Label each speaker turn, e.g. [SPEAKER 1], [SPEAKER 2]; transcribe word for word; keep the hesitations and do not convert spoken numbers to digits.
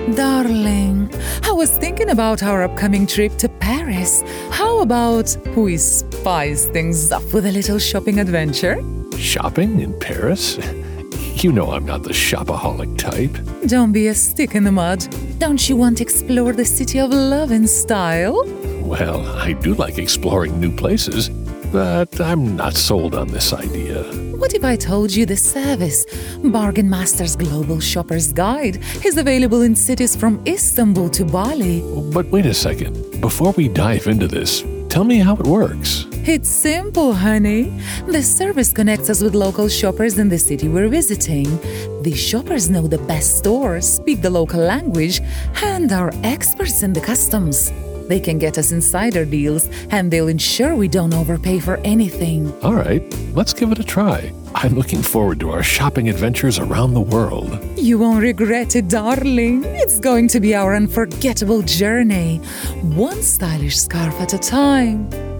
[SPEAKER 1] Darling, I was thinking about our upcoming trip to Paris. How about we spice things up with a little shopping adventure?
[SPEAKER 2] Shopping in Paris? You know I'm not the shopaholic type.
[SPEAKER 1] Don't be a stick in the mud. Don't you want to explore the city of love in style?
[SPEAKER 2] Well, I do like exploring new places, but I'm not sold on this idea.
[SPEAKER 1] What if I told you the service, Bargain Master's Global Shopper's Guide, is available in cities from Istanbul to Bali?
[SPEAKER 2] But wait a second. Before we dive into this, tell me how it works.
[SPEAKER 1] It's simple, honey. The service connects us with local shoppers in the city we're visiting. These shoppers know the best stores, speak the local language, and are experts in the customs. They can get us insider deals, and they'll ensure we don't overpay for anything.
[SPEAKER 2] All right, let's give it a try. I'm looking forward to our shopping adventures around the world.
[SPEAKER 1] You won't regret it, darling. It's going to be our unforgettable journey, one stylish scarf at a time.